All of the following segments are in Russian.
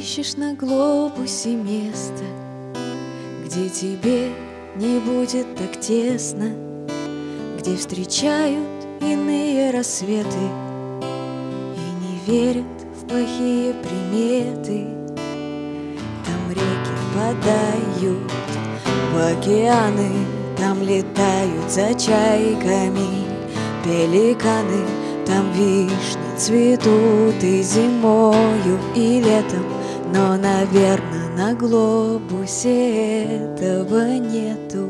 ищешь на глобусе место, где тебе не будет так тесно, где встречают иные рассветы и не верят в плохие приметы. Там реки впадают в океаны, там летают за чайками пеликаны, там вишни цветут и зимою, и летом. Но, наверное, на глобусе этого нету.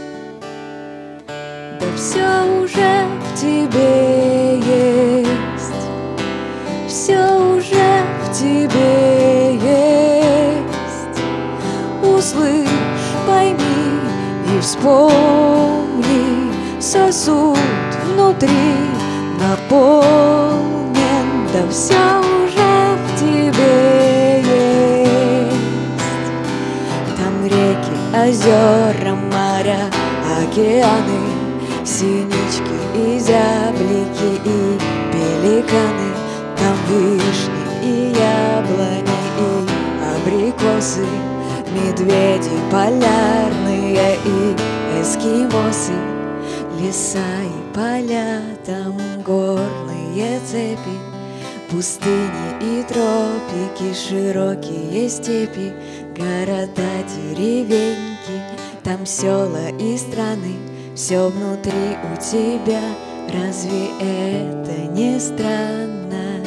Да все уже в тебе есть, все уже в тебе есть. Услышь, пойми и вспомни, сосуд внутри наполнен. Да все уже в тебе есть. Там реки, озера, моря, океаны, синички и зяблики и пеликаны. Там вишни и яблони и абрикосы, медведи полярные и эскимосы, леса и поля, там горные цепи, пустыни и тропики, широкие степи, города, деревеньки, там села и страны. Все внутри у тебя, разве это не странно?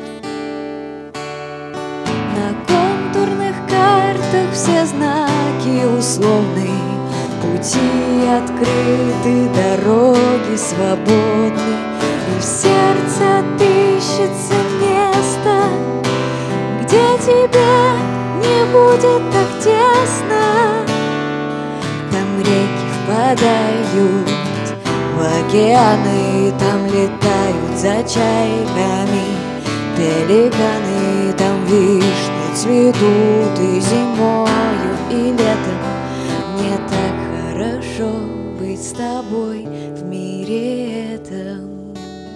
На контурных картах все знаки условны, пути открыты, дороги свободны, и в сердце отыщется место, где тебе не будет так тесно. Там реки впадают в океаны, там летают за чайками пеликаны, там вишни цветут и зимою, и летом. Мне так хорошо быть с тобой в мире этом.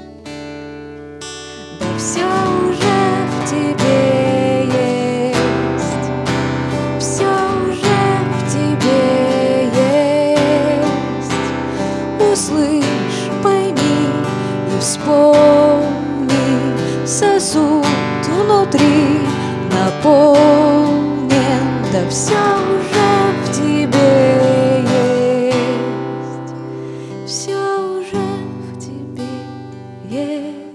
Да все уже в тебе есть, все уже в тебе есть. Услышь, пойми и вспомни, сосуд внутри наполнен. Да все уже в тебе есть, все уже в тебе есть.